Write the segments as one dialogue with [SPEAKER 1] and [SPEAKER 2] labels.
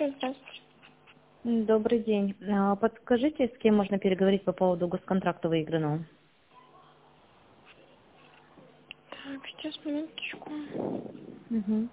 [SPEAKER 1] здравствуйте.
[SPEAKER 2] Добрый день. Подскажите, с кем можно переговорить по поводу госконтракта выигранного?
[SPEAKER 1] Так, сейчас, минуточку.
[SPEAKER 2] Угу.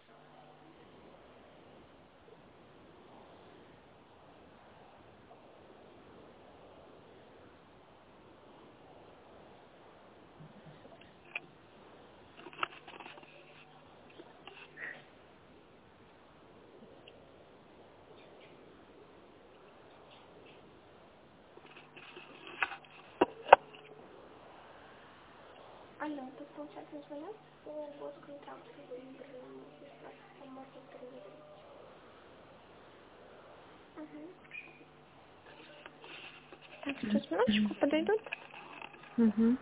[SPEAKER 1] Алло, тут получается звонок по госконтракту выигранному. Можно переговорить. Угу. Так, сейчас, минуточку, подойдут.
[SPEAKER 2] Угу.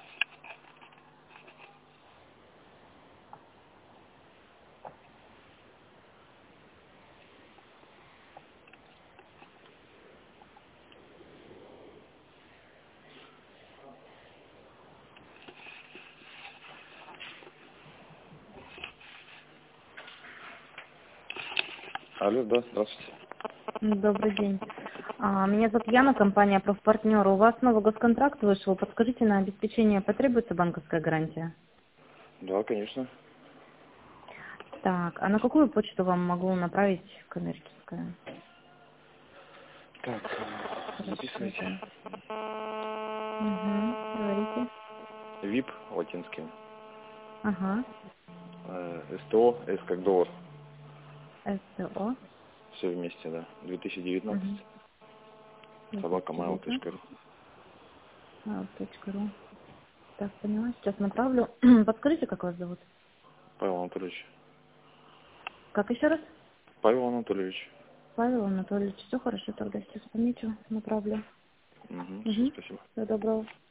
[SPEAKER 3] Алло, да, здравствуйте.
[SPEAKER 2] Добрый день. Меня зовут Яна, компания «Профпартнер». У вас новый госконтракт вышел. Подскажите, на обеспечение потребуется банковская гарантия?
[SPEAKER 3] Да, конечно.
[SPEAKER 2] Так, а на какую почту вам могу направить коммерческая?
[SPEAKER 3] Так, записывайте.
[SPEAKER 2] Угу. Говорите.
[SPEAKER 3] ВИП латинским.
[SPEAKER 2] Ага.
[SPEAKER 3] СТО, С как доллар.
[SPEAKER 2] СТО.
[SPEAKER 3] Все вместе, да. 2019.
[SPEAKER 2] Угу.
[SPEAKER 3] Собакамайл.ру.
[SPEAKER 2] .ру. Так, поняла. Сейчас направлю. Подскажите, как вас зовут?
[SPEAKER 3] Павел Анатольевич.
[SPEAKER 2] Как еще раз?
[SPEAKER 3] Павел Анатольевич.
[SPEAKER 2] Павел Анатольевич. Все хорошо, тогда сейчас помечу, направлю.
[SPEAKER 3] Угу, все,
[SPEAKER 2] Угу.
[SPEAKER 3] спасибо.
[SPEAKER 2] Всего доброго.